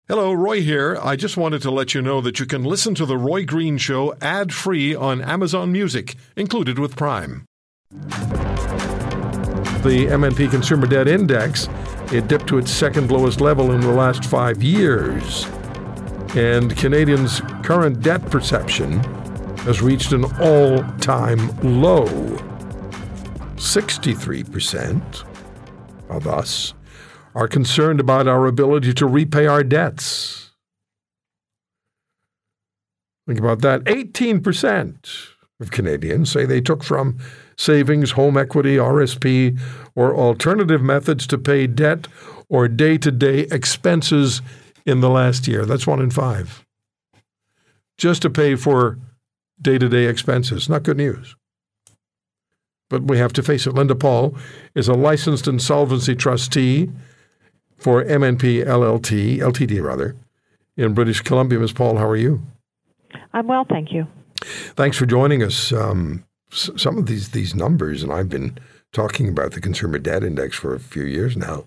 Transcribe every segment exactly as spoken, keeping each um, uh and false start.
Hello, Roy here. I just wanted to let you know that you can listen to The Roy Green Show ad-free on Amazon Music, included with Prime. The M N P Consumer Debt Index, it dipped to its second lowest level in the last five years. And Canadians' current debt perception has reached an all-time low. sixty-three percent of us are concerned about our ability to repay our debts. Think about that. eighteen percent of Canadians say they took from savings, home equity, R S P, or alternative methods to pay debt or day-to-day expenses in the last year. That's one in five. Just to pay for day-to-day expenses. Not good news. But we have to face it. Linda Paul is a licensed insolvency trustee for M N P L L T, L T D rather, in British Columbia. Miz Paul, how are you? I'm well, thank you. Thanks for joining us. Um, s- some of these these numbers, and I've been talking about the Consumer Debt Index for a few years now.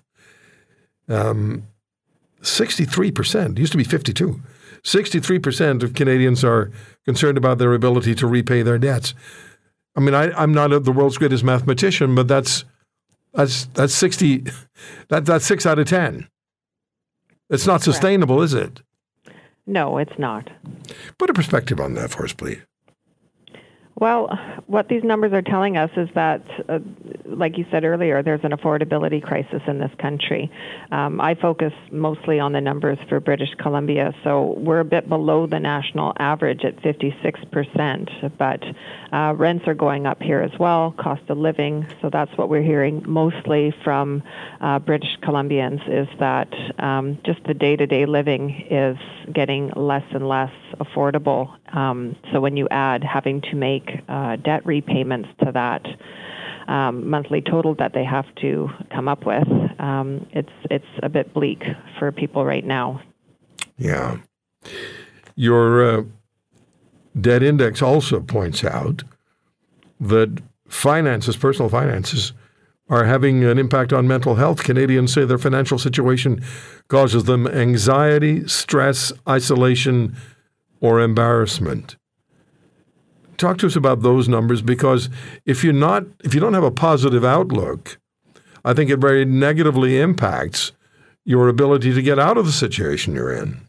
Um, sixty-three percent, used to be fifty-two. sixty-three percent of Canadians are concerned about their ability to repay their debts. I mean, I, I'm not the world's greatest mathematician, but that's That's that's sixty. That that's six out of ten. It's not sustainable, is it? No, it's not. Put a perspective on that for us, please. Well, what these numbers are telling us is that, uh, like you said earlier, there's an affordability crisis in this country. Um, I focus mostly on the numbers for British Columbia, so we're a bit below the national average at fifty-six percent, but uh, rents are going up here as well, cost of living, so that's what we're hearing mostly from uh, British Columbians, is that um, just the day-to-day living is getting less and less affordable. Um, so when you add having to make uh, debt repayments to that um, monthly total that they have to come up with, um, it's it's a bit bleak for people right now. Yeah. Your uh, debt index also points out that finances, personal finances, are having an impact on mental health. Canadians say their financial situation causes them anxiety, stress, isolation, or embarrassment. Talk to us about those numbers, because if you're not, if you don't have a positive outlook, I think it very negatively impacts your ability to get out of the situation you're in.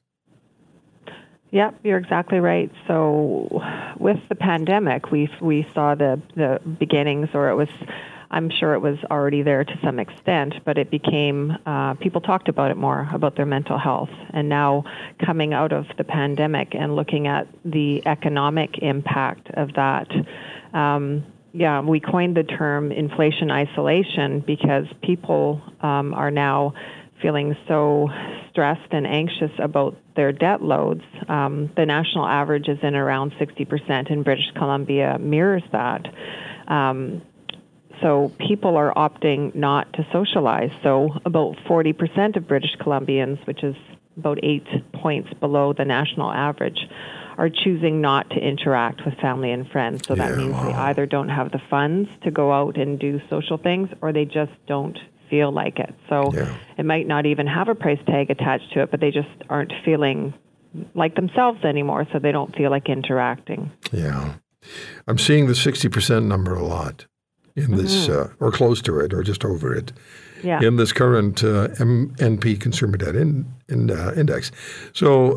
Yep, you're exactly right. So with the pandemic, we we saw the, the beginnings, or it was, I'm sure it was already there to some extent, but it became, uh, people talked about it more, about their mental health. And now coming out of the pandemic and looking at the economic impact of that, um, yeah, we coined the term inflation isolation, because people um, are now feeling so stressed and anxious about their debt loads. Um, the national average is in around sixty percent, and British Columbia mirrors that. Um, So people are opting not to socialize. So about forty percent of British Columbians, which is about eight points below the national average, are choosing not to interact with family and friends. So that Yeah, means wow. they either don't have the funds to go out and do social things, or they just don't feel like it. So Yeah. it might not even have a price tag attached to it, but they just aren't feeling like themselves anymore, so they don't feel like interacting. Yeah. I'm seeing the sixty percent number a lot in this, Mm-hmm. uh, or close to it, or just over it, Yeah. in this current uh, M N P Consumer Debt in, in, uh, Index. So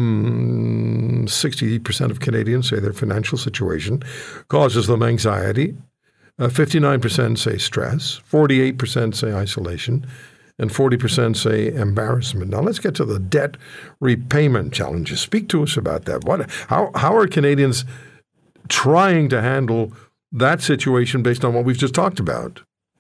um, sixty percent of Canadians say their financial situation causes them anxiety. Uh, fifty-nine percent say stress. forty-eight percent say isolation. And forty percent say embarrassment. Now let's get to the debt repayment challenges. Speak to us about that. What? How, how are Canadians trying to handle that situation based on what we've just talked about?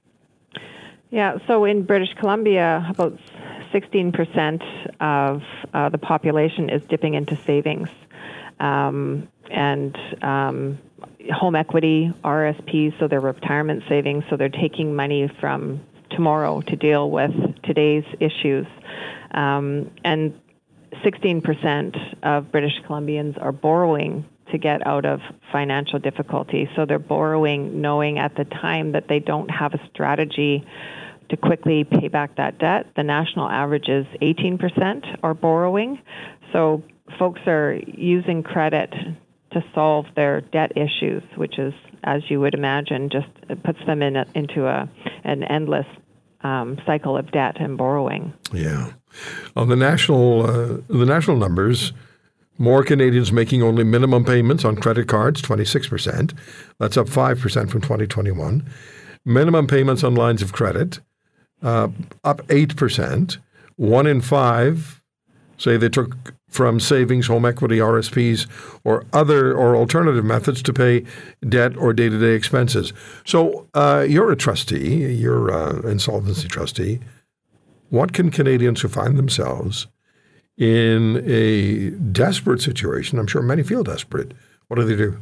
Yeah, so in British Columbia, about sixteen percent of uh, the population is dipping into savings. Um, and um, home equity, R S Ps, so their retirement savings, so they're taking money from tomorrow to deal with today's issues. Um, and sixteen percent of British Columbians are borrowing to get out of financial difficulty. So they're borrowing knowing at the time that they don't have a strategy to quickly pay back that debt. The national average is eighteen percent are borrowing. So folks are using credit to solve their debt issues, which is, as you would imagine, just puts them in a, into a an endless um, cycle of debt and borrowing. Yeah. On the national uh, the national numbers, more Canadians making only minimum payments on credit cards, twenty-six percent. That's up five percent from twenty twenty-one. Minimum payments on lines of credit, uh, up eight percent. One in five say they took from savings, home equity, R S Ps, or other or alternative methods to pay debt or day-to-day expenses. So uh, you're a trustee, you're an insolvency trustee. What can Canadians who find themselves in a desperate situation, I'm sure many feel desperate, what do they do?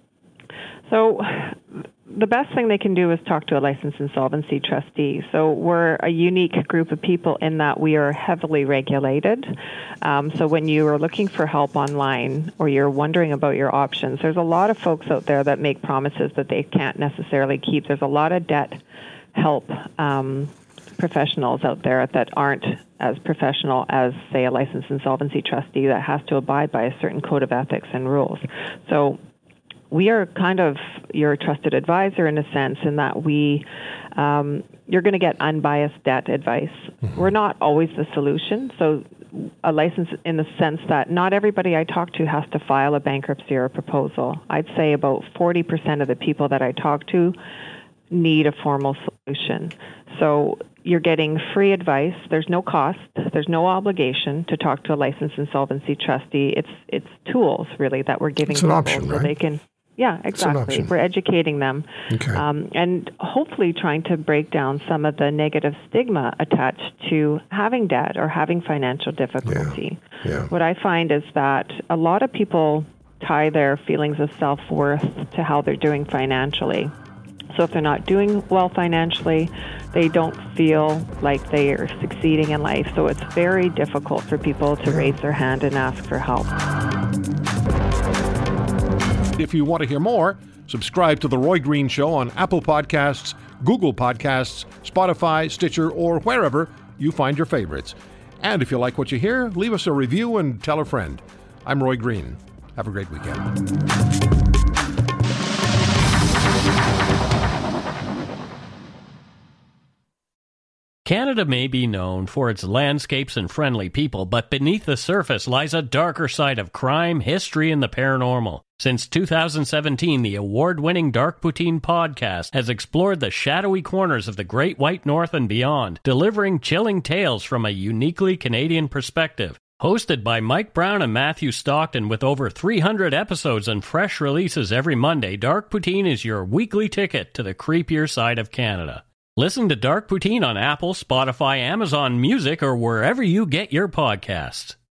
So the best thing they can do is talk to a licensed insolvency trustee. So we're a unique group of people in that we are heavily regulated. Um, so when you are looking for help online or you're wondering about your options, there's a lot of folks out there that make promises that they can't necessarily keep. There's a lot of debt help um, professionals out there that aren't as professional as, say, a licensed insolvency trustee that has to abide by a certain code of ethics and rules. So we are kind of your trusted advisor in a sense in that we, um, you're going to get unbiased debt advice. Mm-hmm. We're not always the solution. So a license in the sense that not everybody I talk to has to file a bankruptcy or a proposal. I'd say about forty percent of the people that I talk to need a formal solution. So you're getting free advice. There's no cost. There's no obligation to talk to a licensed insolvency trustee. It's it's tools, really, that we're giving it's an people option, so right? they can. Yeah, exactly. We're educating them okay. um, and hopefully trying to break down some of the negative stigma attached to having debt or having financial difficulty. Yeah. Yeah. What I find is that a lot of people tie their feelings of self-worth to how they're doing financially. So if they're not doing well financially, they don't feel like they are succeeding in life. So it's very difficult for people to raise their hand and ask for help. If you want to hear more, subscribe to The Roy Green Show on Apple Podcasts, Google Podcasts, Spotify, Stitcher, or wherever you find your favorites. And if you like what you hear, leave us a review and tell a friend. I'm Roy Green. Have a great weekend. Canada may be known for its landscapes and friendly people, but beneath the surface lies a darker side of crime, history, and the paranormal. Since two thousand seventeen, the award-winning Dark Poutine podcast has explored the shadowy corners of the Great White North and beyond, delivering chilling tales from a uniquely Canadian perspective. Hosted by Mike Brown and Matthew Stockton with over three hundred episodes and fresh releases every Monday, Dark Poutine is your weekly ticket to the creepier side of Canada. Listen to Dark Poutine on Apple, Spotify, Amazon Music, or wherever you get your podcasts.